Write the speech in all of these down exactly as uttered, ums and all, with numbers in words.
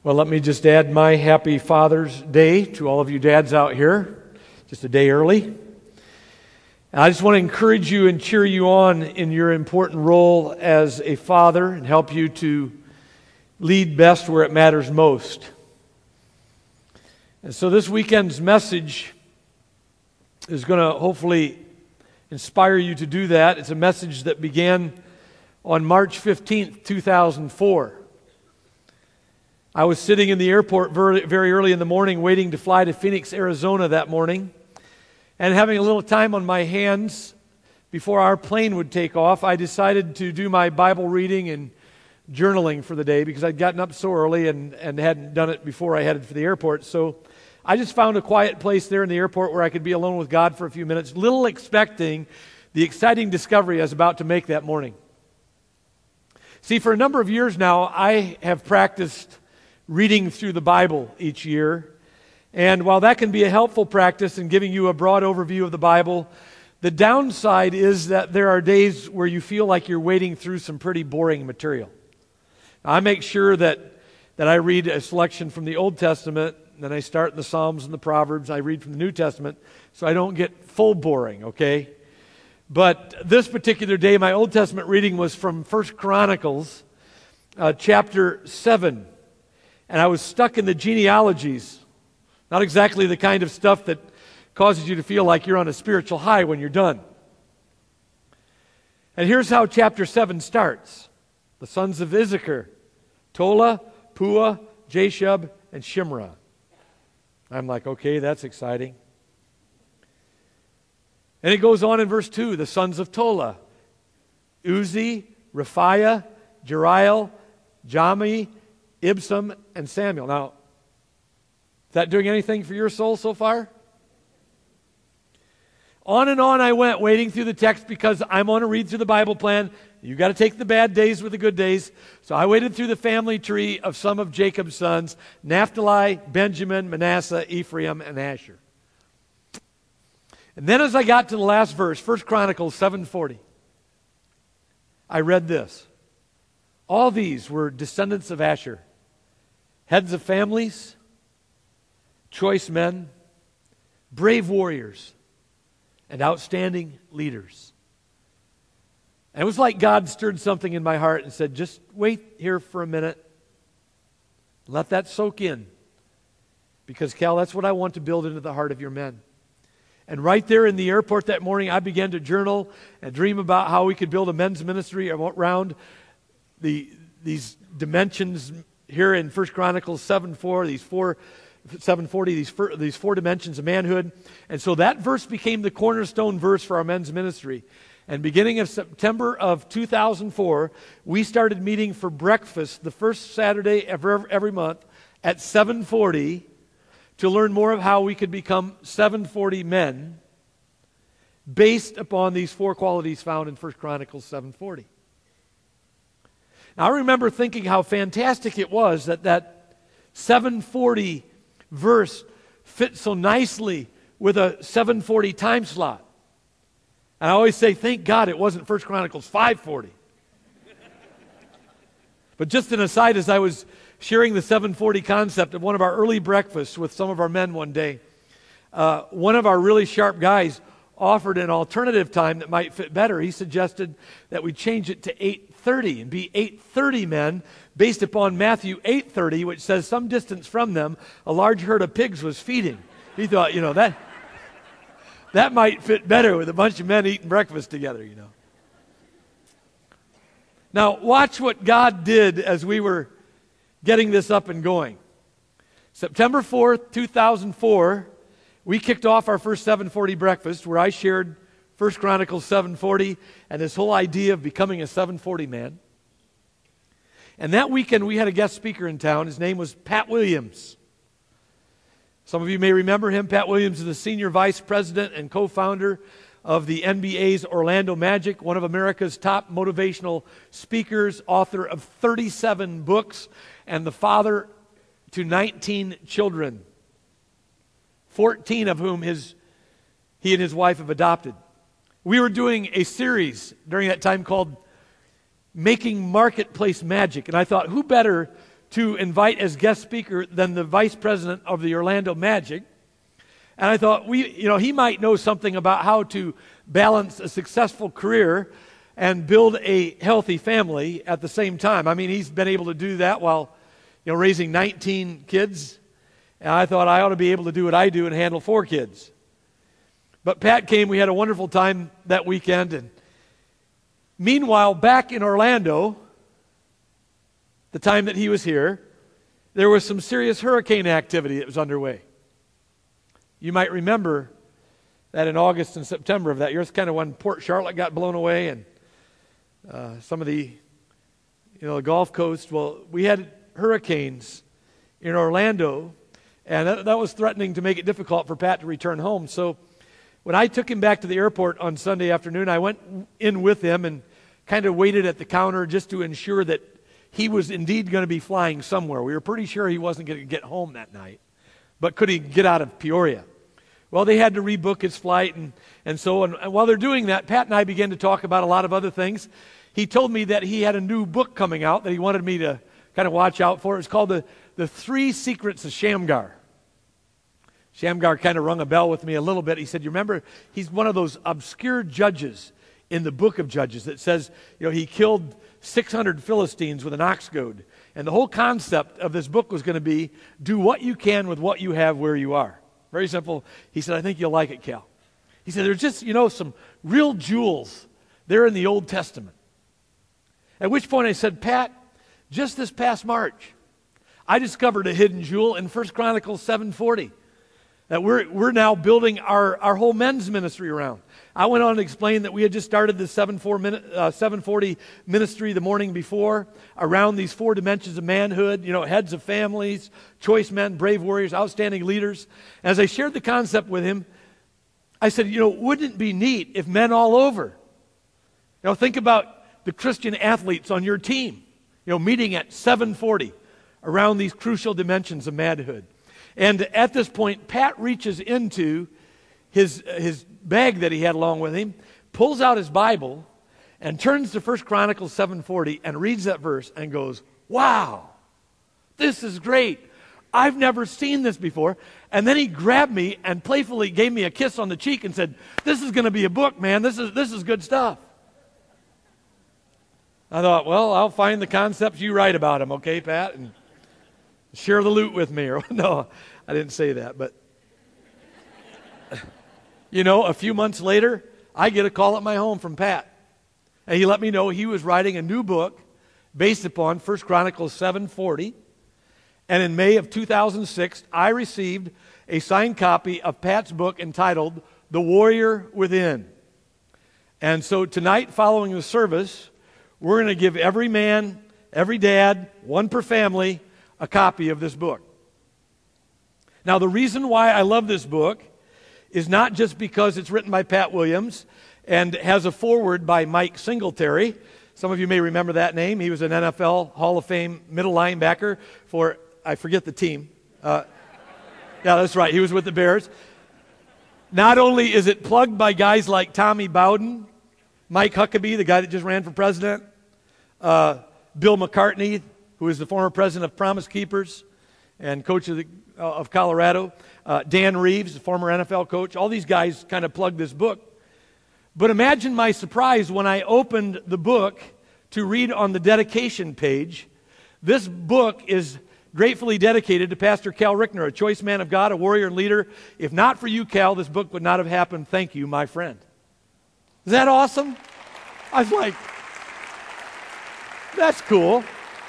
Well, let me just add my happy Father's Day to all of you dads out here, just a day early. And I just want to encourage you and cheer you on in your important role as a father and help you to lead best where it matters most. And so this weekend's message is going to hopefully inspire you to do that. It's a message that began on March fifteenth, two thousand four. I was sitting in the airport very, very early in the morning waiting to fly to Phoenix, Arizona that morning, and having a little time on my hands before our plane would take off, I decided to do my Bible reading and journaling for the day because I'd gotten up so early and, and hadn't done it before I headed for the airport. So I just found a quiet place there in the airport where I could be alone with God for a few minutes, little expecting the exciting discovery I was about to make that morning. See, for a number of years now, I have practiced reading through the Bible each year. And while that can be a helpful practice in giving you a broad overview of the Bible, the downside is that there are days where you feel like you're wading through some pretty boring material. Now, I make sure that, that I read a selection from the Old Testament, and then I start in the Psalms and the Proverbs, I read from the New Testament, so I don't get full boring, okay? But this particular day, my Old Testament reading was from First Chronicles, uh, chapter seven. And I was stuck in the genealogies. Not exactly the kind of stuff that causes you to feel like you're on a spiritual high when you're done. And here's how chapter seven starts. The sons of Issachar, Tola, Pua, Jashub, and Shimrah. I'm like, okay, that's exciting. And it goes on in verse two. The sons of Tola, Uzi, Raphiah, Jeriel, Jami, Ibsam, and Samuel. Now, is that doing anything for your soul so far? On and on I went, wading through the text because I'm on a read through the Bible plan. You've got to take the bad days with the good days. So I waded through the family tree of some of Jacob's sons, Naphtali, Benjamin, Manasseh, Ephraim, and Asher. And then as I got to the last verse, First Chronicles seven forty, I read this. All these were descendants of Asher, heads of families, choice men, brave warriors, and outstanding leaders. And it was like God stirred something in my heart and said, just wait here for a minute. Let that soak in. Because, Cal, that's what I want to build into the heart of your men. And right there in the airport that morning, I began to journal and dream about how we could build a men's ministry around the these dimensions here in First Chronicles seven four, these four, seven forty, these four, these four dimensions of manhood. And so that verse became the cornerstone verse for our men's ministry. And beginning of September of two thousand four, we started meeting for breakfast the first Saturday every, every month at seven forty to learn more of how we could become seven forty men based upon these four qualities found in First Chronicles seven forty. Now, I remember thinking how fantastic it was that that seven forty verse fit so nicely with a seven forty time slot. And I always say, thank God it wasn't First Chronicles five forty. But just an aside, as I was sharing the seven forty concept at one of our early breakfasts with some of our men one day, uh, one of our really sharp guys offered an alternative time that might fit better. He suggested that we change it to eight thirty and be eight thirty men based upon Matthew eight thirty, which says some distance from them a large herd of pigs was feeding. He thought, you know, that that might fit better with a bunch of men eating breakfast together, you know. Now, watch what God did as we were getting this up and going. September fourth, two thousand four, we kicked off our first seven forty breakfast where I shared First Chronicles seven forty and this whole idea of becoming a seven forty man. And that weekend we had a guest speaker in town. His name was Pat Williams. Some of you may remember him. Pat Williams is the senior vice president and co-founder of the N B A's Orlando Magic, one of America's top motivational speakers, author of thirty-seven books, and the father to nineteen children, fourteen of whom his, he and his wife have adopted. We were doing a series during that time called Making Marketplace Magic, and I thought, who better to invite as guest speaker than the vice president of the Orlando Magic. And I thought, we, you know, he might know something about how to balance a successful career and build a healthy family at the same time. I mean, he's been able to do that while, you know, raising nineteen kids. And I thought I ought to be able to do what I do and handle four kids. But Pat came, we had a wonderful time that weekend. And meanwhile, back in Orlando, the time that he was here, there was some serious hurricane activity that was underway. You might remember that in August and September of that year, it's kind of when Port Charlotte got blown away and uh, some of the, you know, the Gulf Coast. Well, we had hurricanes in Orlando, and that, that was threatening to make it difficult for Pat to return home. So when I took him back to the airport on Sunday afternoon, I went in with him and kind of waited at the counter just to ensure that he was indeed going to be flying somewhere. We were pretty sure he wasn't going to get home that night. But could he get out of Peoria? Well, they had to rebook his flight, and, and so and, and while they're doing that, Pat and I began to talk about a lot of other things. He told me that he had a new book coming out that he wanted me to kind of watch out for. It's called The, the Three Secrets of Shamgar. Shamgar kind of rung a bell with me a little bit. He said, you remember, he's one of those obscure judges in the book of Judges that says, you know, he killed six hundred Philistines with an ox goad. And the whole concept of this book was going to be, do what you can with what you have where you are. Very simple. He said, I think you'll like it, Cal. He said, there's just, you know, some real jewels there in the Old Testament. At which point I said, Pat, just this past March, I discovered a hidden jewel in First Chronicles seven forty that we're, we're now building our, our whole men's ministry around. I went on to explain that we had just started the seven forty ministry the morning before around these four dimensions of manhood, you know, heads of families, choice men, brave warriors, outstanding leaders. As I shared the concept with him, I said, you know, wouldn't it be neat if men all over, you know, think about the Christian athletes on your team, you know, meeting at seven forty around these crucial dimensions of manhood. And at this point, Pat reaches into his, his bag that he had along with him, pulls out his Bible, and turns to First Chronicles seven forty and reads that verse and goes, wow, this is great. I've never seen this before. And then he grabbed me and playfully gave me a kiss on the cheek and said, this is going to be a book, man. This is, this is good stuff. I thought, well, I'll find the concepts you write about them, okay, Pat? And share the loot with me. Or no, I didn't say that, but you know, a few months later, I get a call at my home from Pat. And he let me know he was writing a new book based upon First Chronicles seven forty. And in May of two thousand six, I received a signed copy of Pat's book entitled The Warrior Within. And so tonight, following the service, we're going to give every man, every dad, one per family, a copy of this book. Now, the reason why I love this book is not just because it's written by Pat Williams and has a foreword by Mike Singletary. Some of you may remember that name. He was an N F L Hall of Fame middle linebacker for, I forget the team. Uh, yeah, that's right. He was with the Bears. Not only is it plugged by guys like Tommy Bowden, Mike Huckabee, the guy that just ran for president, uh, Bill McCartney, who is the former president of Promise Keepers and coach of, the, uh, of Colorado, uh, Dan Reeves, the former N F L coach. All these guys kind of plugged this book. But imagine my surprise when I opened the book to read on the dedication page. This book is gratefully dedicated to Pastor Cal Rickner, a choice man of God, a warrior and leader. If not for you, Cal, this book would not have happened. Thank you, my friend. Is that awesome? I was like, that's cool.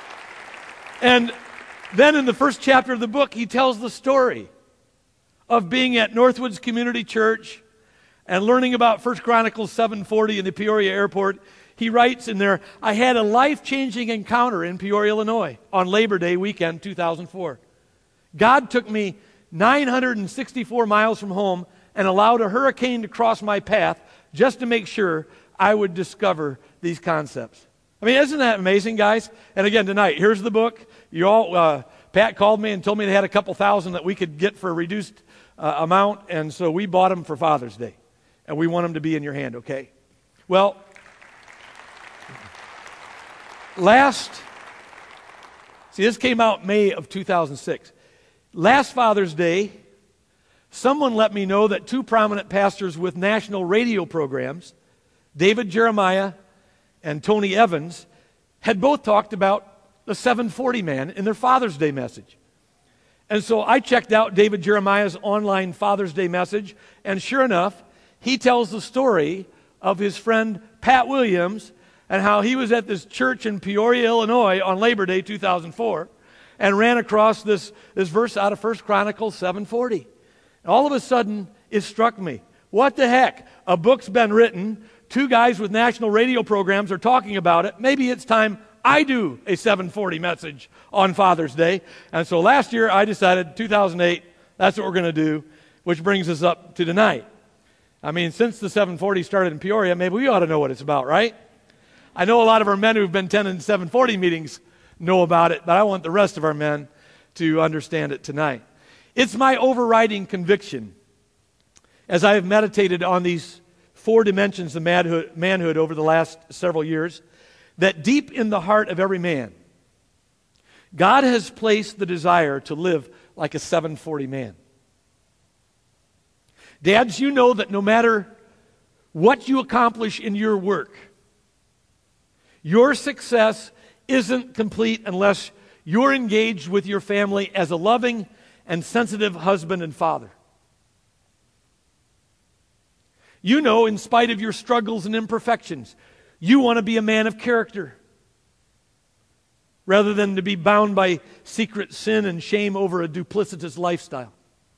And then in the first chapter of the book, he tells the story of being at Northwoods Community Church and learning about First Chronicles seven forty in the Peoria airport. He writes in there, I had a life-changing encounter in Peoria, Illinois on Labor Day weekend, two thousand four. God took me nine hundred sixty-four miles from home and allowed a hurricane to cross my path just to make sure I would discover these concepts. I mean, isn't that amazing, guys? And again, tonight, here's the book. You all, uh, Pat called me and told me they had a couple thousand that we could get for a reduced uh, amount, and so we bought them for Father's Day. And we want them to be in your hand, okay? Well, See, this came out May of two thousand six. Last Father's Day, someone let me know that two prominent pastors with national radio programs, David Jeremiah and Tony Evans, had both talked about the seven forty man in their Father's Day message. And so I checked out David Jeremiah's online Father's Day message, and sure enough, he tells the story of his friend Pat Williams and how he was at this church in Peoria, Illinois on Labor Day two thousand four and ran across this, this verse out of First Chronicles seven forty. And all of a sudden, it struck me. What the heck? A book's been written. Two guys with national radio programs are talking about it. Maybe it's time I do a seven forty message on Father's Day. And so last year, I decided, two thousand eight, that's what we're going to do, which brings us up to tonight. I mean, since the seven forty started in Peoria, maybe we ought to know what it's about, right? I know a lot of our men who've been attending seven forty meetings know about it, but I want the rest of our men to understand it tonight. It's my overriding conviction, as I have meditated on these four dimensions of manhood, manhood over the last several years, that deep in the heart of every man, God has placed the desire to live like a seven forty man. Dads, you know that no matter what you accomplish in your work, your success isn't complete unless you're engaged with your family as a loving and sensitive husband and father. You know, in spite of your struggles and imperfections, you want to be a man of character rather than to be bound by secret sin and shame over a duplicitous lifestyle.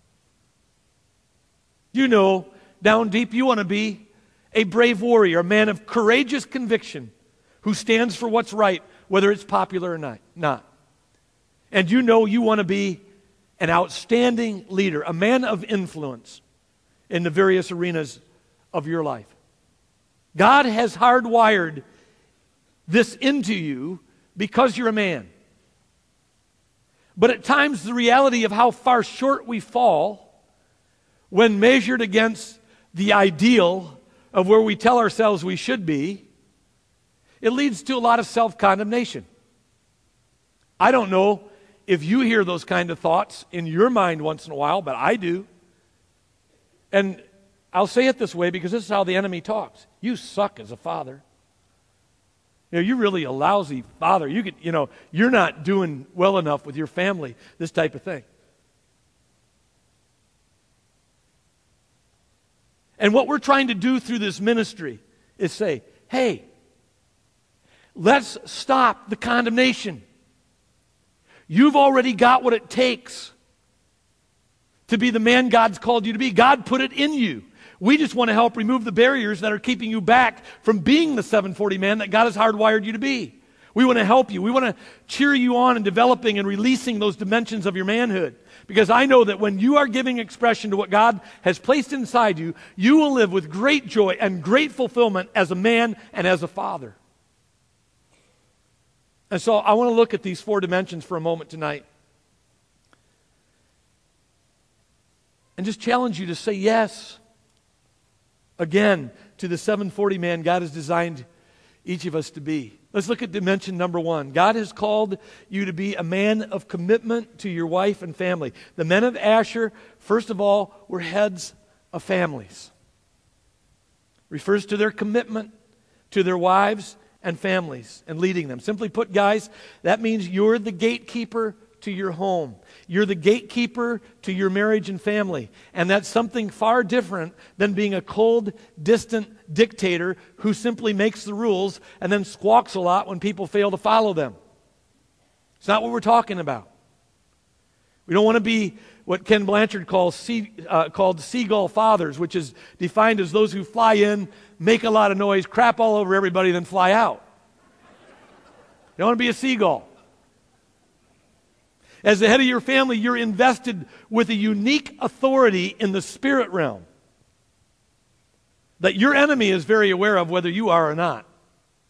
You know, down deep, you want to be a brave warrior, a man of courageous conviction who stands for what's right, whether it's popular or not. not. And you know you want to be an outstanding leader, a man of influence in the various arenas of your life. God has hardwired this into you because you're a man. But at times the reality of how far short we fall when measured against the ideal of where we tell ourselves we should be, it leads to a lot of self-condemnation. I don't know if you hear those kind of thoughts in your mind once in a while, but I do. And I'll say it this way because this is how the enemy talks. You suck as a father. You know, you're really a lousy father. You could, you know, you're not doing well enough with your family, this type of thing. And what we're trying to do through this ministry is say, hey, let's stop the condemnation. You've already got what it takes to be the man God's called you to be. God put it in you. We just want to help remove the barriers that are keeping you back from being the seven forty man that God has hardwired you to be. We want to help you. We want to cheer you on in developing and releasing those dimensions of your manhood. Because I know that when you are giving expression to what God has placed inside you, you will live with great joy and great fulfillment as a man and as a father. And so I want to look at these four dimensions for a moment tonight. And just challenge you to say yes again to the seven forty man God has designed each of us to be. Let's look at dimension number one. God has called you to be a man of commitment to your wife and family. The men of Asher, first of all, were heads of families. Refers to their commitment to their wives and families and leading them. Simply put, guys, that means you're the gatekeeper to your home. You're the gatekeeper to your marriage and family. And that's something far different than being a cold, distant dictator who simply makes the rules and then squawks a lot when people fail to follow them. It's not what we're talking about. We don't want to be what Ken Blanchard calls sea, uh, called seagull fathers, which is defined as those who fly in, make a lot of noise, crap all over everybody, then fly out. You don't want to be a seagull. As the head of your family, you're invested with a unique authority in the spirit realm that your enemy is very aware of, whether you are or not.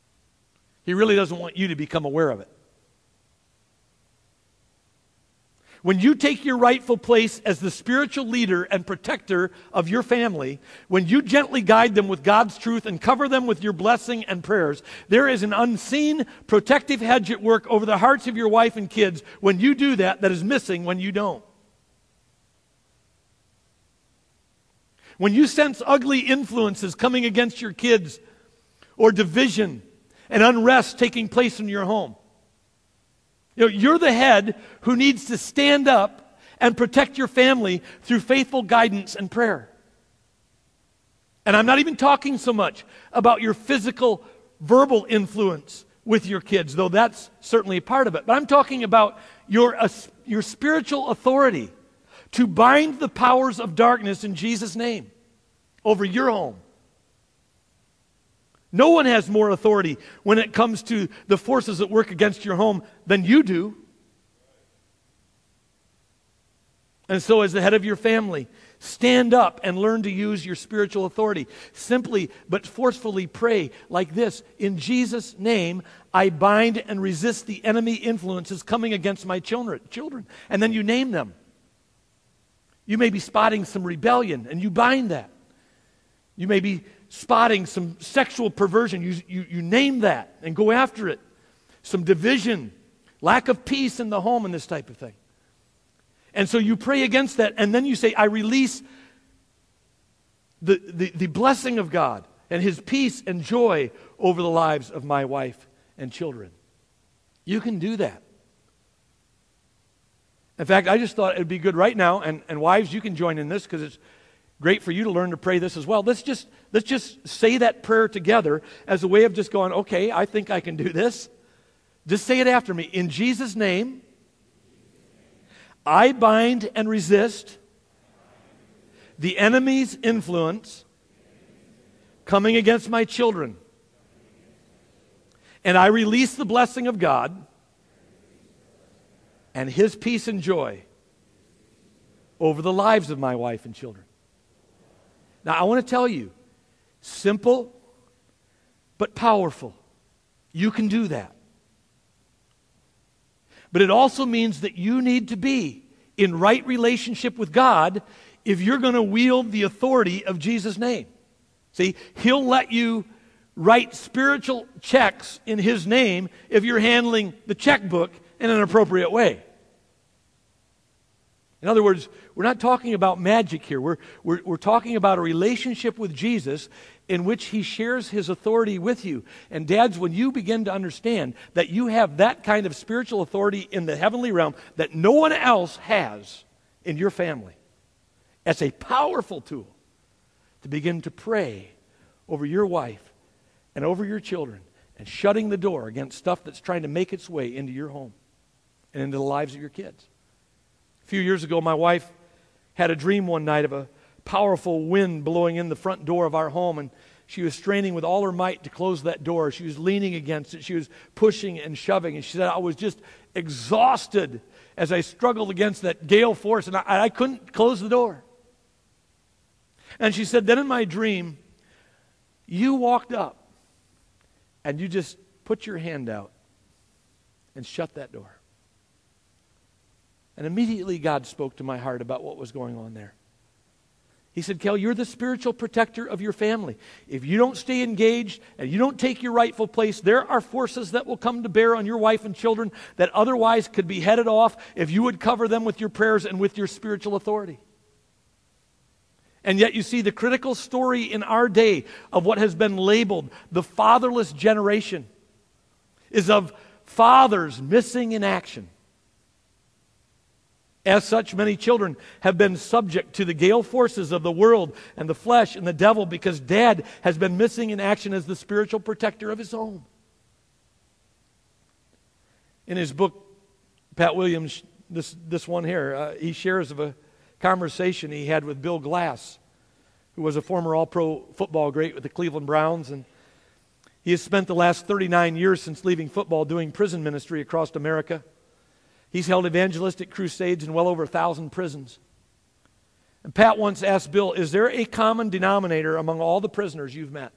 He really doesn't want you to become aware of it. When you take your rightful place as the spiritual leader and protector of your family, when you gently guide them with God's truth and cover them with your blessing and prayers, there is an unseen protective hedge at work over the hearts of your wife and kids when you do that that is missing when you don't. When you sense ugly influences coming against your kids or division and unrest taking place in your home, you know, you're the head who needs to stand up and protect your family through faithful guidance and prayer. And I'm not even talking so much about your physical, verbal influence with your kids, though that's certainly a part of it. But I'm talking about your, uh, your spiritual authority to bind the powers of darkness in Jesus' name over your home. No one has more authority when it comes to the forces that work against your home than you do. And so as the head of your family, stand up and learn to use your spiritual authority. Simply but forcefully pray like this: in Jesus' name, I bind and resist the enemy influences coming against my children. children. And then you name them. You may be spotting some rebellion, and you bind that. You may be spotting some sexual perversion. You, you, you name that and go after it. Some division, lack of peace in the home, and this type of thing. And so you pray against that, and then you say, I release the, the, the blessing of God and His peace and joy over the lives of my wife and children. You can do that. In fact, I just thought it would be good right now, and, and wives, you can join in this because it's great for you to learn to pray this as well. Let's just, let's just say that prayer together as a way of just going, okay, I think I can do this. Just say it after me. In Jesus' name, I bind and resist the enemy's influence coming against my children. And I release the blessing of God and His peace and joy over the lives of my wife and children. Now, I want to tell you, simple but powerful. You can do that. But it also means that you need to be in right relationship with God if you're going to wield the authority of Jesus' name. See, He'll let you write spiritual checks in His name if you're handling the checkbook in an appropriate way. In other words, we're not talking about magic here. We're, we're, we're talking about a relationship with Jesus in which He shares His authority with you. And dads, when you begin to understand that you have that kind of spiritual authority in the heavenly realm that no one else has in your family, it's a powerful tool to begin to pray over your wife and over your children and shutting the door against stuff that's trying to make its way into your home and into the lives of your kids. A few years ago, my wife had a dream one night of a powerful wind blowing in the front door of our home, and she was straining with all her might to close that door. She was leaning against it. She was pushing and shoving, and she said, I was just exhausted as I struggled against that gale force, and I, I couldn't close the door. And she said, then in my dream, you walked up, and you just put your hand out and shut that door. And immediately God spoke to my heart about what was going on there. He said, Kel, you're the spiritual protector of your family. If you don't stay engaged and you don't take your rightful place, there are forces that will come to bear on your wife and children that otherwise could be headed off if you would cover them with your prayers and with your spiritual authority. And yet you see the critical story in our day of what has been labeled the fatherless generation is of fathers missing in action. As such, many children have been subject to the gale forces of the world and the flesh and the devil because dad has been missing in action as the spiritual protector of his home. In his book, Pat Williams, this, this one here, uh, he shares of a conversation he had with Bill Glass, who was a former all-pro football great with the Cleveland Browns, and he has spent the last thirty-nine years since leaving football doing prison ministry across America. He's held evangelistic crusades in well over a thousand prisons. And Pat once asked Bill, is there a common denominator among all the prisoners you've met?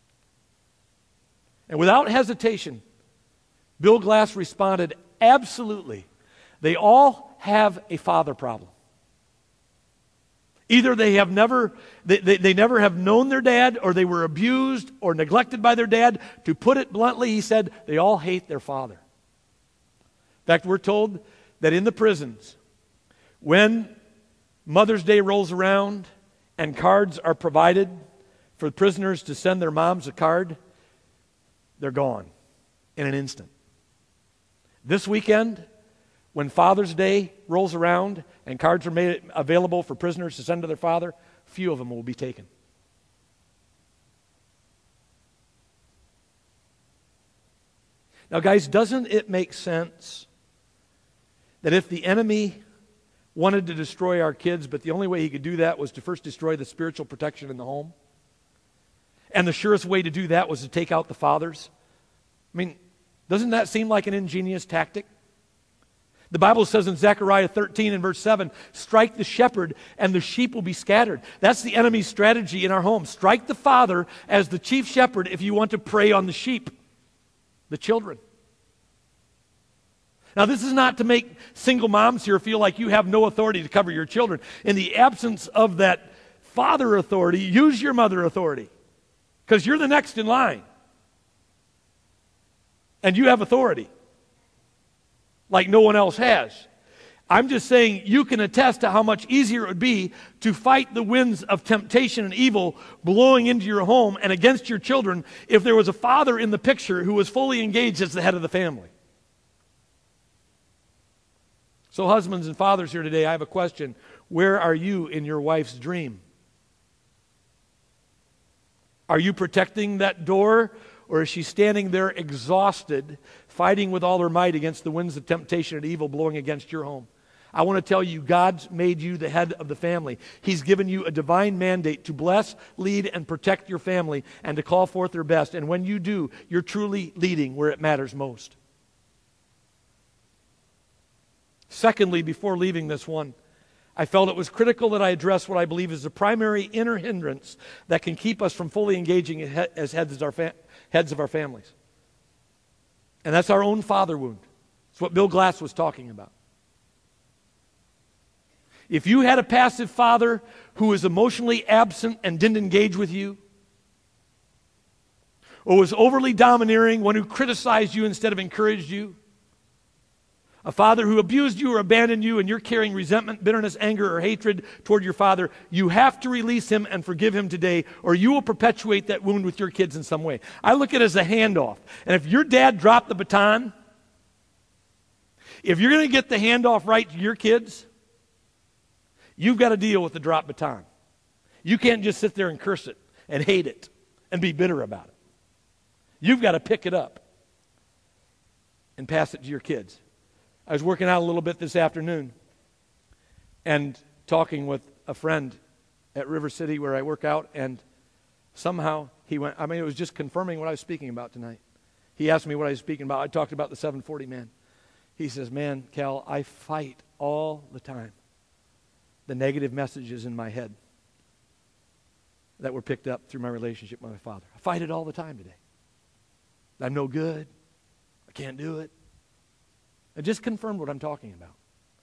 And without hesitation, Bill Glass responded, absolutely. They all have a father problem. Either they have never, they, they, they never have known their dad, or they were abused or neglected by their dad. To put it bluntly, he said, they all hate their father. In fact, we're told that in the prisons, when Mother's Day rolls around and cards are provided for prisoners to send their moms a card, they're gone in an instant. This weekend, when Father's Day rolls around and cards are made available for prisoners to send to their father, few of them will be taken. Now, guys, doesn't it make sense that if the enemy wanted to destroy our kids, but the only way he could do that was to first destroy the spiritual protection in the home, and the surest way to do that was to take out the fathers? I mean, doesn't that seem like an ingenious tactic? The Bible says in Zechariah thirteen and verse seven, strike the shepherd and the sheep will be scattered. That's the enemy's strategy in our home. Strike the father as the chief shepherd if you want to prey on the sheep, the children. Now, this is not to make single moms here feel like you have no authority to cover your children. In the absence of that father authority, use your mother authority, because you're the next in line. And you have authority like no one else has. I'm just saying you can attest to how much easier it would be to fight the winds of temptation and evil blowing into your home and against your children if there was a father in the picture who was fully engaged as the head of the family. So husbands and fathers here today, I have a question. Where are you in your wife's dream? Are you protecting that door, or is she standing there exhausted, fighting with all her might against the winds of temptation and evil blowing against your home? I want to tell you, God's made you the head of the family. He's given you a divine mandate to bless, lead, and protect your family and to call forth their best. And when you do, you're truly leading where it matters most. Secondly, before leaving this one, I felt it was critical that I address what I believe is the primary inner hindrance that can keep us from fully engaging as heads of our, fa- heads of our families. And that's our own father wound. It's what Bill Glass was talking about. If you had a passive father who was emotionally absent and didn't engage with you, or was overly domineering, one who criticized you instead of encouraged you, a father who abused you or abandoned you, and you're carrying resentment, bitterness, anger, or hatred toward your father, you have to release him and forgive him today, or you will perpetuate that wound with your kids in some way. I look at it as a handoff. And if your dad dropped the baton, if you're going to get the handoff right to your kids, you've got to deal with the drop baton. You can't just sit there and curse it and hate it and be bitter about it. You've got to pick it up and pass it to your kids. I was working out a little bit this afternoon and talking with a friend at River City where I work out, and somehow he went, I mean, it was just confirming what I was speaking about tonight. He asked me what I was speaking about. I talked about the seven forty man. He says, man, Cal, I fight all the time the negative messages in my head that were picked up through my relationship with my father. I fight it all the time today. I'm no good. I can't do it. I just confirmed what I'm talking about.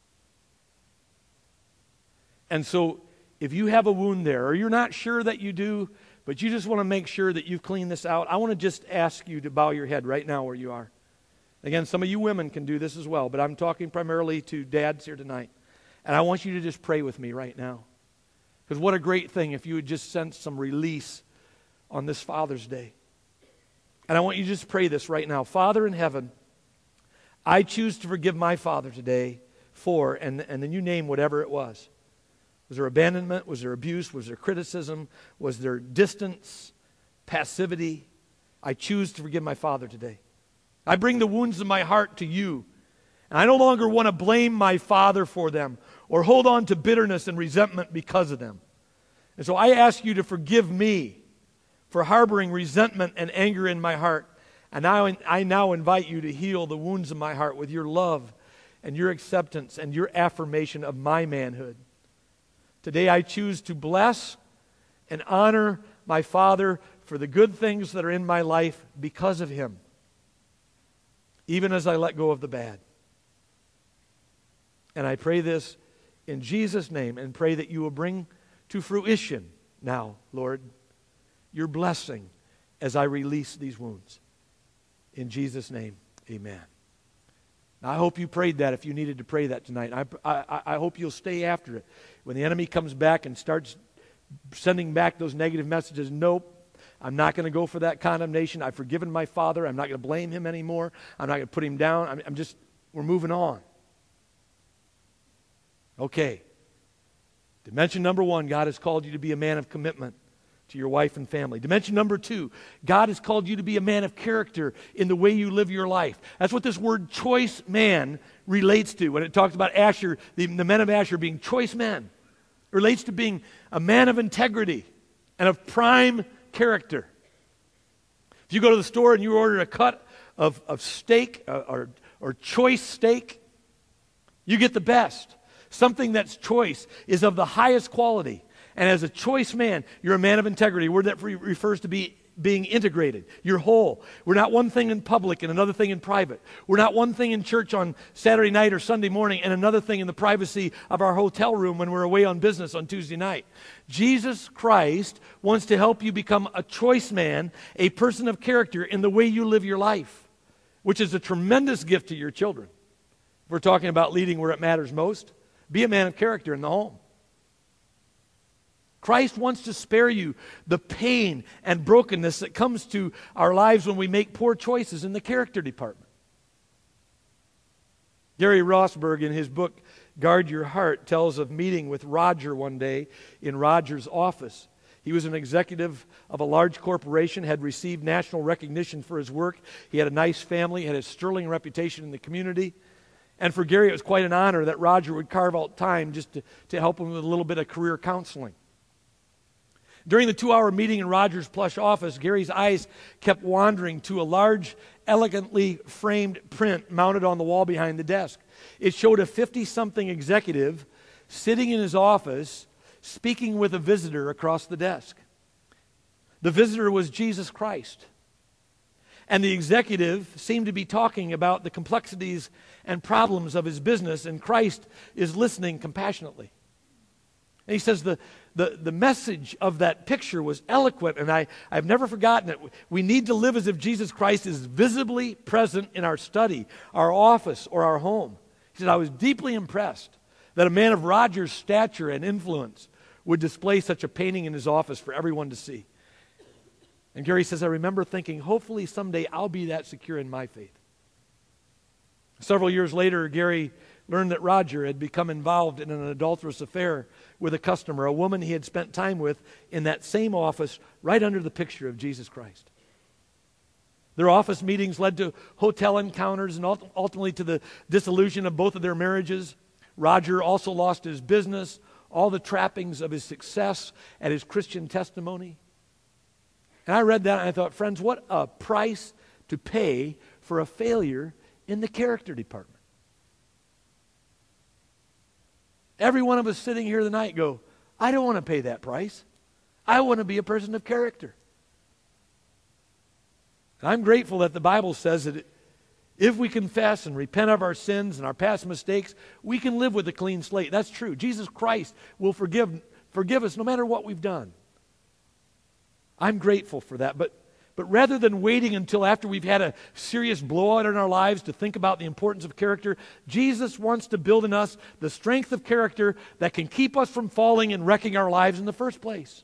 And so if you have a wound there, or you're not sure that you do, but you just want to make sure that you've cleaned this out, I want to just ask you to bow your head right now where you are. Again, some of you women can do this as well, but I'm talking primarily to dads here tonight. And I want you to just pray with me right now. Because what a great thing if you would just sense some release on this Father's Day. And I want you to just pray this right now. Father in heaven, I choose to forgive my father today for, and, and then you name whatever it was. Was there abandonment? Was there abuse? Was there criticism? Was there distance? Passivity? I choose to forgive my father today. I bring the wounds of my heart to you. And I no longer want to blame my father for them or hold on to bitterness and resentment because of them. And so I ask you to forgive me for harboring resentment and anger in my heart. And now I now invite you to heal the wounds of my heart with your love and your acceptance and your affirmation of my manhood. Today I choose to bless and honor my Father for the good things that are in my life because of Him, even as I let go of the bad. And I pray this in Jesus' name, and pray that you will bring to fruition now, Lord, your blessing as I release these wounds. In Jesus' name, amen. Now, I hope you prayed that if you needed to pray that tonight. I, I, I hope you'll stay after it. When the enemy comes back and starts sending back those negative messages, nope, I'm not going to go for that condemnation. I've forgiven my father. I'm not going to blame him anymore. I'm not going to put him down. I'm, I'm just, we're moving on. Okay. Dimension number one, God has called you to be a man of commitment to your wife and family. Dimension number two, God has called you to be a man of character in the way you live your life. That's what this word choice man relates to. When it talks about Asher, the, the men of Asher being choice men, it relates to being a man of integrity and of prime character. If you go to the store and you order a cut of, of steak uh, or, or choice steak, you get the best. Something that's choice is of the highest quality. And as a choice man, you're a man of integrity. A word that re- refers to be being integrated. You're whole. We're not one thing in public and another thing in private. We're not one thing in church on Saturday night or Sunday morning and another thing in the privacy of our hotel room when we're away on business on Tuesday night. Jesus Christ wants to help you become a choice man, a person of character in the way you live your life, which is a tremendous gift to your children. If we're talking about leading where it matters most, be a man of character in the home. Christ wants to spare you the pain and brokenness that comes to our lives when we make poor choices in the character department. Gary Rossberg, in his book, Guard Your Heart, tells of meeting with Roger one day in Roger's office. He was an executive of a large corporation, had received national recognition for his work. He had a nice family, had a sterling reputation in the community. And for Gary, it was quite an honor that Roger would carve out time just to, to help him with a little bit of career counseling. During the two-hour meeting in Roger's plush office, Gary's eyes kept wandering to a large, elegantly framed print mounted on the wall behind the desk. It showed a fifty-something executive sitting in his office speaking with a visitor across the desk. The visitor was Jesus Christ. And the executive seemed to be talking about the complexities and problems of his business, and Christ is listening compassionately. And he says the, the, the message of that picture was eloquent, and I, I've never forgotten it. We need to live as if Jesus Christ is visibly present in our study, our office, or our home. He said, I was deeply impressed that a man of Roger's stature and influence would display such a painting in his office for everyone to see. And Gary says, I remember thinking, hopefully someday I'll be that secure in my faith. Several years later, Gary learned that Roger had become involved in an adulterous affair with a customer, a woman he had spent time with in that same office right under the picture of Jesus Christ. Their office meetings led to hotel encounters and ultimately to the dissolution of both of their marriages. Roger also lost his business, all the trappings of his success and his Christian testimony. And I read that and I thought, friends, what a price to pay for a failure in the character department. Every one of us sitting here tonight go, I don't want to pay that price. I want to be a person of character. And I'm grateful that the Bible says that if we confess and repent of our sins and our past mistakes, we can live with a clean slate. That's true. Jesus Christ will forgive, forgive us no matter what we've done. I'm grateful for that. But, but rather than waiting until after we've had a serious blowout in our lives to think about the importance of character, Jesus wants to build in us the strength of character that can keep us from falling and wrecking our lives in the first place.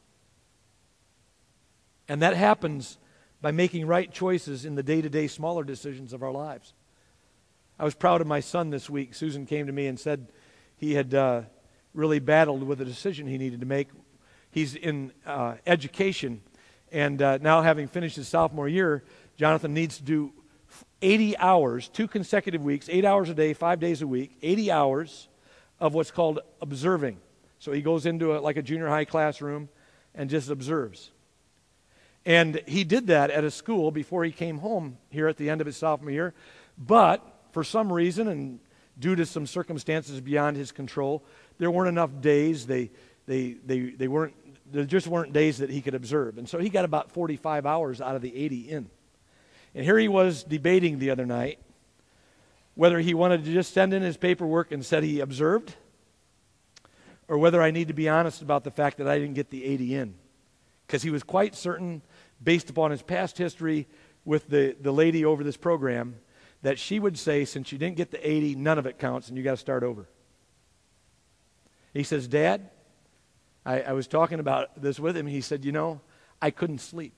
And that happens by making right choices in the day-to-day smaller decisions of our lives. I was proud of my son this week. Susan came to me and said he had uh, really battled with a decision he needed to make. He's in uh, education. And uh, now having finished his sophomore year, Jonathan needs to do eighty hours, two consecutive weeks, eight hours a day, five days a week, eighty hours of what's called observing. So he goes into a, like a junior high classroom and just observes. And he did that at a school before he came home here at the end of his sophomore year. But for some reason and due to some circumstances beyond his control, there weren't enough days. They, they, they, they weren't. There just weren't days that he could observe. And so he got about forty-five hours out of the eighty in. And here he was debating the other night whether he wanted to just send in his paperwork and said he observed, or whether I need to be honest about the fact that I didn't get the eighty in. Because he was quite certain, based upon his past history with the, the lady over this program, that she would say, since you didn't get the eighty, none of it counts and you got to start over. He says, Dad, I, I was talking about this with him. He said, you know, I couldn't sleep.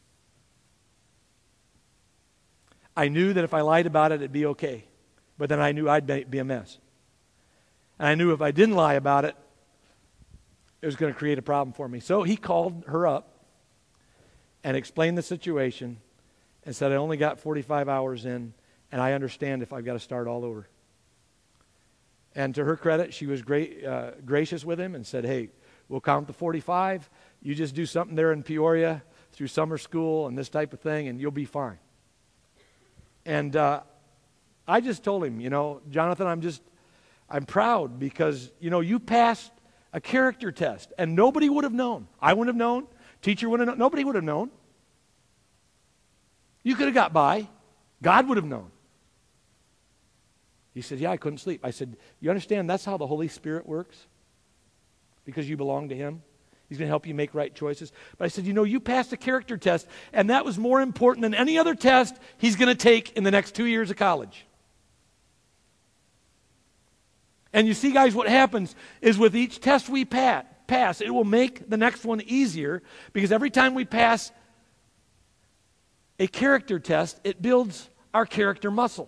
I knew that if I lied about it, it'd be okay. But then I knew I'd be, be a mess. And I knew if I didn't lie about it, it was going to create a problem for me. So he called her up and explained the situation and said, I only got forty-five hours in, and I understand if I've got to start all over. And to her credit, she was great, uh, gracious with him and said, hey, we'll count the forty-five. You just do something there in Peoria through summer school and this type of thing, and you'll be fine. And uh, I just told him, you know, Jonathan, I'm just, I'm proud because, you know, you passed a character test, and nobody would have known. I wouldn't have known. Teacher wouldn't have known. Nobody would have known. You could have got by. God would have known. He said, yeah, I couldn't sleep. I said, you understand that's how the Holy Spirit works? Because you belong to Him. He's going to help you make right choices. But I said, you know, you passed a character test, and that was more important than any other test he's going to take in the next two years of college. And you see, guys, what happens is with each test we pat, pass, it will make the next one easier because every time we pass a character test, it builds our character muscle.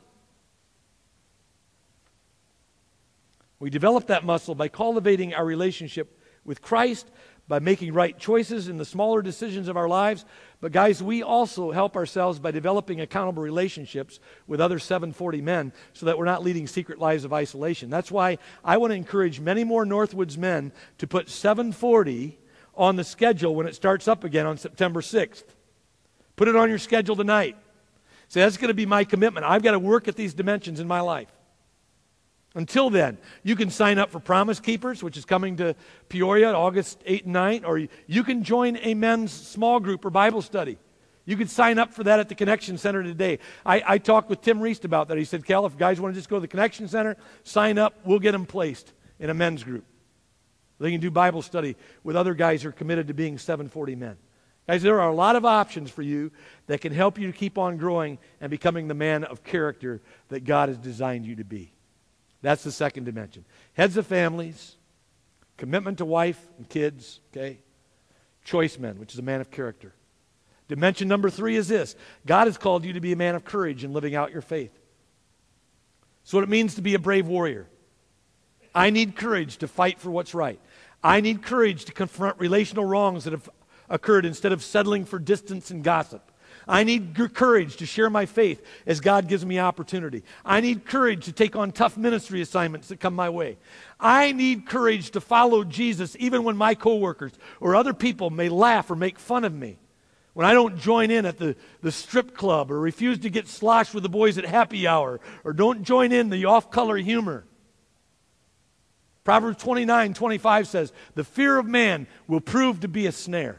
We develop that muscle by cultivating our relationship with Christ, by making right choices in the smaller decisions of our lives. But guys, we also help ourselves by developing accountable relationships with other seven forty men so that we're not leading secret lives of isolation. That's why I want to encourage many more Northwoods men to put seven forty on the schedule when it starts up again on September sixth. Put it on your schedule tonight. Say, that's going to be my commitment. I've got to work at these dimensions in my life. Until then, you can sign up for Promise Keepers, which is coming to Peoria August eighth and ninth, or you can join a men's small group or Bible study. You can sign up for that at the Connection Center today. I, I talked with Tim Reist about that. He said, Cal, if guys want to just go to the Connection Center, sign up, we'll get them placed in a men's group. They can do Bible study with other guys who are committed to being seven forty men. Guys, there are a lot of options for you that can help you to keep on growing and becoming the man of character that God has designed you to be. That's the second dimension. Heads of families, commitment to wife and kids, okay? Choice men, which is a man of character. Dimension number three is this. God has called you to be a man of courage in living out your faith. That's what it means to be a brave warrior. I need courage to fight for what's right. I need courage to confront relational wrongs that have occurred instead of settling for distance and gossip. I need g- courage to share my faith as God gives me opportunity. I need courage to take on tough ministry assignments that come my way. I need courage to follow Jesus even when my coworkers or other people may laugh or make fun of me. When I don't join in at the, the strip club or refuse to get sloshed with the boys at happy hour or don't join in the off-color humor. Proverbs twenty-nine twenty-five says, the fear of man will prove to be a snare.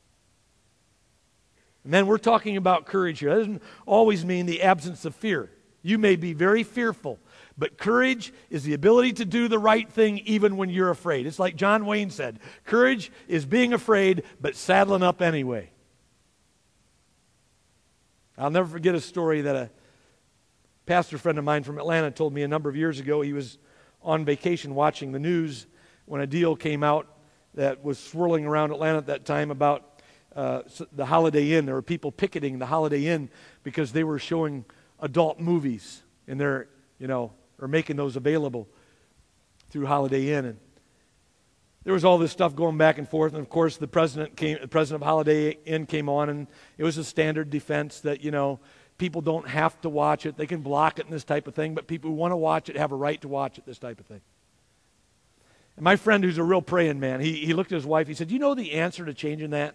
And then we're talking about courage here. That doesn't always mean the absence of fear. You may be very fearful, but courage is the ability to do the right thing even when you're afraid. It's like John Wayne said, courage is being afraid, but saddling up anyway. I'll never forget a story that a pastor friend of mine from Atlanta told me a number of years ago. He was on vacation watching the news when a deal came out that was swirling around Atlanta at that time about Uh, the Holiday Inn. There were people picketing the Holiday Inn because they were showing adult movies in their, you know, or making those available through Holiday Inn. And there was all this stuff going back and forth. And of course, the president came, the president of Holiday Inn came on, and it was a standard defense that, you know, people don't have to watch it. They can block it and this type of thing, but people who want to watch it have a right to watch it, this type of thing. And my friend, who's a real praying man, he, he looked at his wife. He said, "Do you know the answer to changing that?"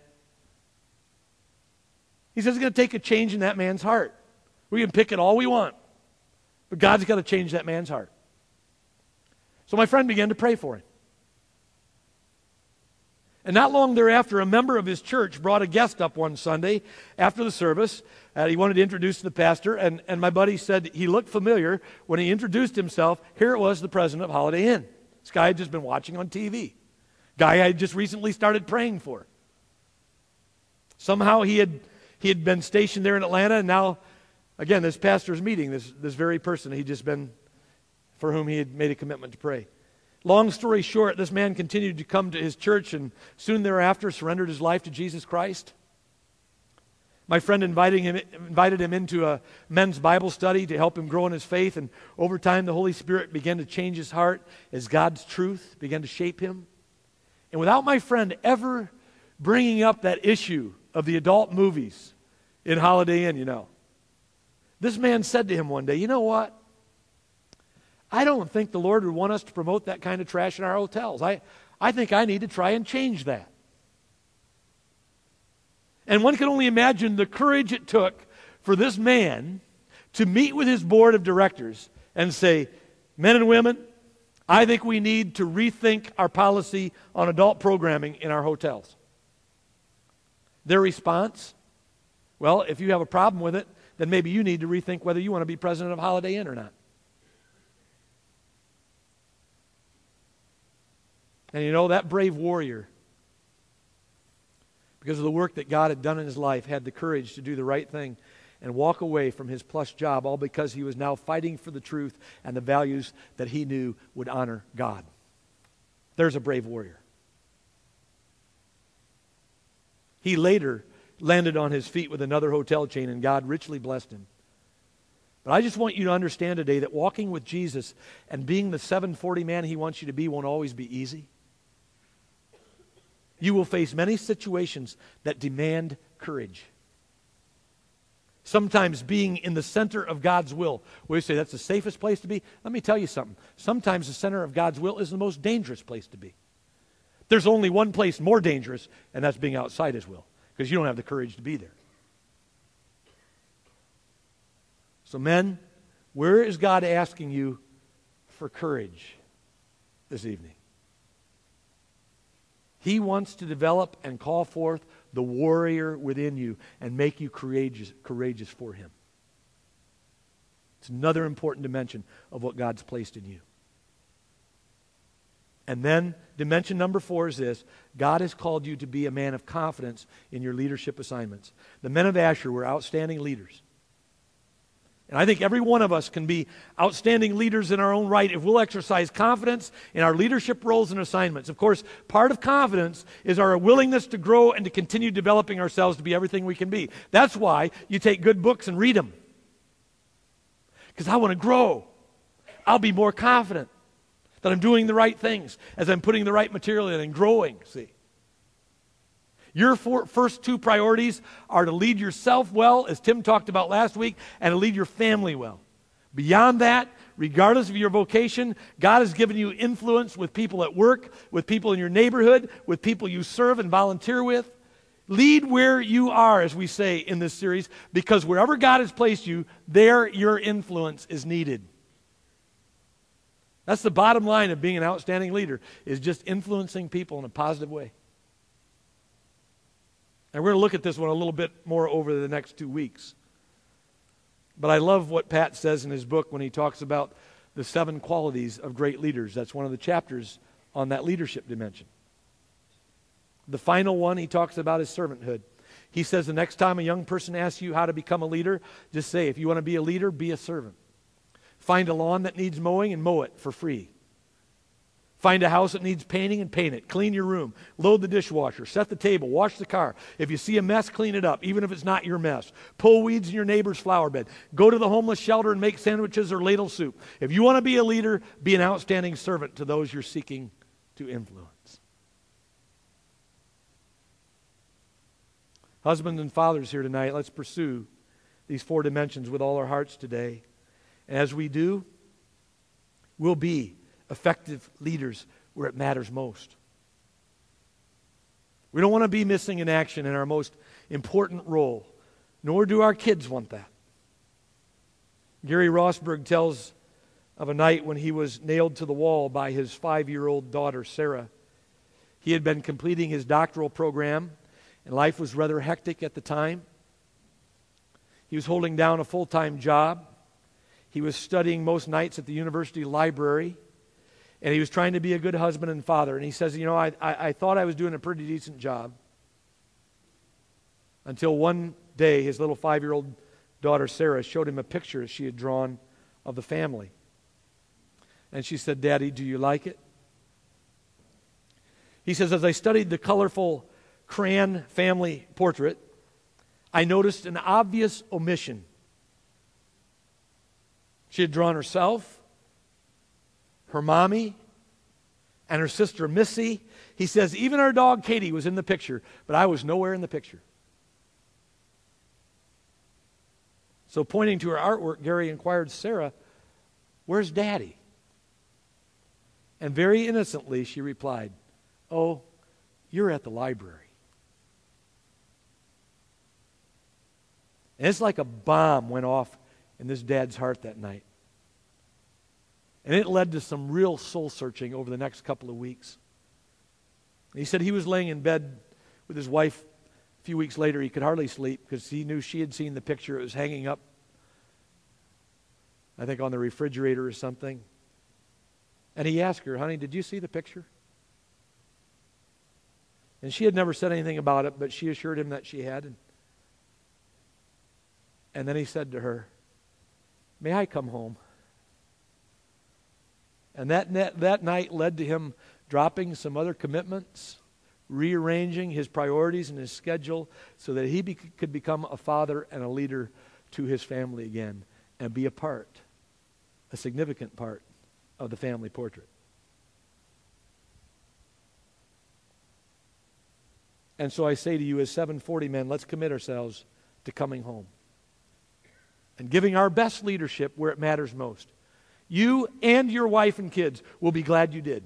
He says it's going to take a change in that man's heart. We can pick it all we want, but God's got to change that man's heart. So my friend began to pray for him. And not long thereafter, a member of his church brought a guest up one Sunday after the service. Uh, he wanted to introduce the pastor, and, and my buddy said he looked familiar. When he introduced himself, here it was, the president of Holiday Inn. This guy had just been watching on T V. Guy I had just recently started praying for. Somehow he had he had been stationed there in Atlanta, and now, again, this pastor's meeting this, this very person he'd just been, for whom he had made a commitment to pray. Long story short, this man continued to come to his church and soon thereafter surrendered his life to Jesus Christ. My friend invited him, invited him into a men's Bible study to help him grow in his faith, and over time the Holy Spirit began to change his heart as God's truth began to shape him. And without my friend ever bringing up that issue of the adult movies in Holiday Inn, you know, this man said to him one day, you know what? I don't think the Lord would want us to promote that kind of trash in our hotels. I, I think I need to try and change that. And one can only imagine the courage it took for this man to meet with his board of directors and say, men and women, I think we need to rethink our policy on adult programming in our hotels. Their response, well, if you have a problem with it, then maybe you need to rethink whether you want to be president of Holiday Inn or not. And you know, that brave warrior, because of the work that God had done in his life, had the courage to do the right thing and walk away from his plush job, all because he was now fighting for the truth and the values that he knew would honor God. There's a brave warrior. He later landed on his feet with another hotel chain, and God richly blessed him. But I just want you to understand today that walking with Jesus and being the seven forty man he wants you to be won't always be easy. You will face many situations that demand courage. Sometimes being in the center of God's will, where you say that's the safest place to be. Let me tell you something. Sometimes the center of God's will is the most dangerous place to be. There's only one place more dangerous, and that's being outside his will, because you don't have the courage to be there. So men, where is God asking you for courage this evening? He wants to develop and call forth the warrior within you and make you courageous, courageous for him. It's another important dimension of what God's placed in you. And then dimension number four is this: God has called you to be a man of confidence in your leadership assignments. The men of Asher were outstanding leaders. And I think every one of us can be outstanding leaders in our own right if we'll exercise confidence in our leadership roles and assignments. Of course, part of confidence is our willingness to grow and to continue developing ourselves to be everything we can be. That's why you take good books and read them. Because I want to grow. I'll be more confident that I'm doing the right things as I'm putting the right material in and growing, see. Your four, first two priorities are to lead yourself well, as Tim talked about last week, and to lead your family well. Beyond that, regardless of your vocation, God has given you influence with people at work, with people in your neighborhood, with people you serve and volunteer with. Lead where you are, as we say in this series, because wherever God has placed you, there your influence is needed. That's the bottom line of being an outstanding leader, is just influencing people in a positive way. And we're going to look at this one a little bit more over the next two weeks. But I love what Pat says in his book when he talks about the seven qualities of great leaders. That's one of the chapters on that leadership dimension. The final one he talks about is servanthood. He says the next time a young person asks you how to become a leader, just say, if you want to be a leader, be a servant. Find a lawn that needs mowing and mow it for free. Find a house that needs painting and paint it. Clean your room. Load the dishwasher. Set the table. Wash the car. If you see a mess, clean it up, even if it's not your mess. Pull weeds in your neighbor's flower bed. Go to the homeless shelter and make sandwiches or ladle soup. If you want to be a leader, be an outstanding servant to those you're seeking to influence. Husbands and fathers here tonight, let's pursue these four dimensions with all our hearts today. And as we do, we'll be effective leaders where it matters most. We don't want to be missing in action in our most important role, nor do our kids want that. Gary Rosberg tells of a night when he was nailed to the wall by his five-year-old daughter, Sarah. He had been completing his doctoral program, and life was rather hectic at the time. He was holding down a full-time job. He was studying most nights at the university library, and he was trying to be a good husband and father. And he says, you know, I, I, I thought I was doing a pretty decent job until one day his little five-year-old daughter, Sarah, showed him a picture she had drawn of the family. And she said, Daddy, do you like it? He says, as I studied the colorful crayon family portrait, I noticed an obvious omission. She had drawn herself, her mommy, and her sister Missy. He says, even our dog Katie was in the picture, but I was nowhere in the picture. So pointing to her artwork, Gary inquired, Sarah, where's Daddy? And very innocently she replied, oh, you're at the library. And it's like a bomb went off in this dad's heart that night. And it led to some real soul searching over the next couple of weeks. He said he was laying in bed with his wife a few weeks later. He could hardly sleep because he knew she had seen the picture. It was hanging up, I think, on the refrigerator or something. And he asked her, honey, did you see the picture? And she had never said anything about it, but she assured him that she had. And then he said to her, may I come home? And that, net, that night led to him dropping some other commitments, rearranging his priorities and his schedule so that he be, could become a father and a leader to his family again and be a part, a significant part of the family portrait. And so I say to you as seven forty men, let's commit ourselves to coming home and giving our best leadership where it matters most. You and your wife and kids will be glad you did.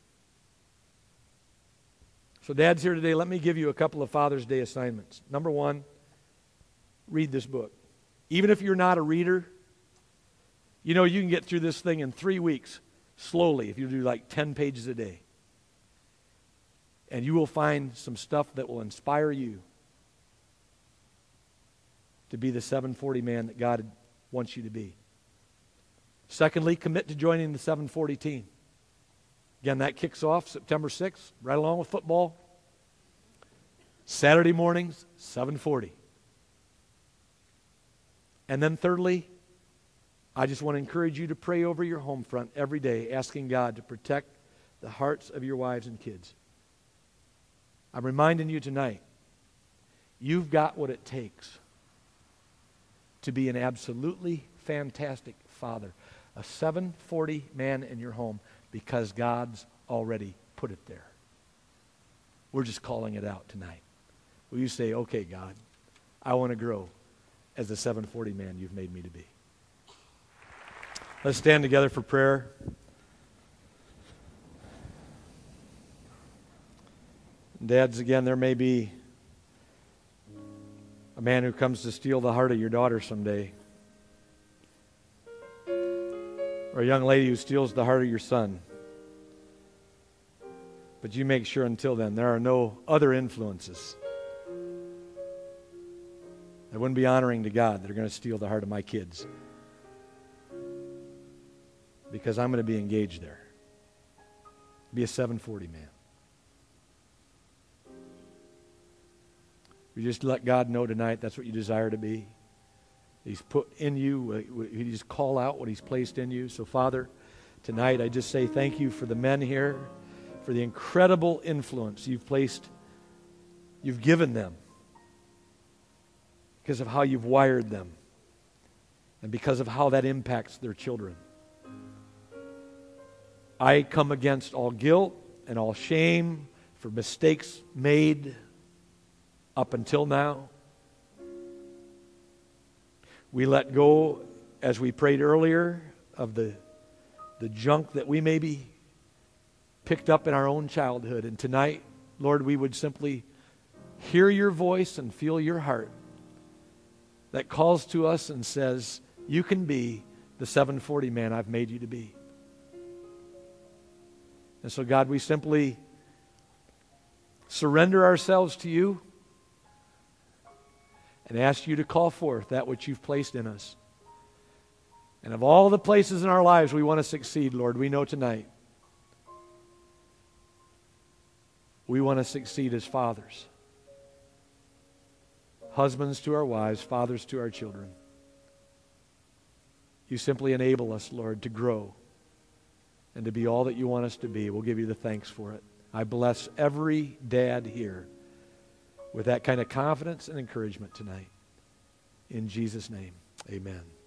So Dad's here today. Let me give you a couple of Father's Day assignments. Number one, read this book. Even if you're not a reader, you know you can get through this thing in three weeks, slowly, if you do like ten pages a day. And you will find some stuff that will inspire you to be the seven forty man that God wants you to be. Secondly, commit to joining the seven forty team. Again, that kicks off September sixth, right along with football. Saturday mornings, seven forty. And then thirdly, I just want to encourage you to pray over your home front every day, asking God to protect the hearts of your wives and kids. I'm reminding you tonight, you've got what it takes to be an absolutely fantastic father, a seven forty man in your home, because God's already put it there. We're just calling it out tonight. Will you say, okay, God, I want to grow as the seven forty man you've made me to be. Let's stand together for prayer. Dads, again, there may be a man who comes to steal the heart of your daughter someday, or a young lady who steals the heart of your son. But you make sure until then there are no other influences that wouldn't be honoring to God that are going to steal the heart of my kids, because I'm going to be engaged there. Be a seven forty man. You just let God know tonight that's what you desire to be. He's put in you, you just call out what He's placed in you. So Father, tonight I just say thank you for the men here, for the incredible influence you've placed, you've given them because of how you've wired them and because of how that impacts their children. I come against all guilt and all shame for mistakes made up until now. We let go, as we prayed earlier, of the, the junk that we maybe picked up in our own childhood. And tonight, Lord, we would simply hear your voice and feel your heart that calls to us and says, you can be the seven forty man I've made you to be. And so, God, we simply surrender ourselves to you, and ask you to call forth that which you've placed in us. And of all the places in our lives we want to succeed, Lord, we know tonight we want to succeed as fathers. Husbands to our wives, fathers to our children. You simply enable us, Lord, to grow and to be all that you want us to be. We'll give you the thanks for it. I bless every dad here with that kind of confidence and encouragement tonight. In Jesus' name, amen.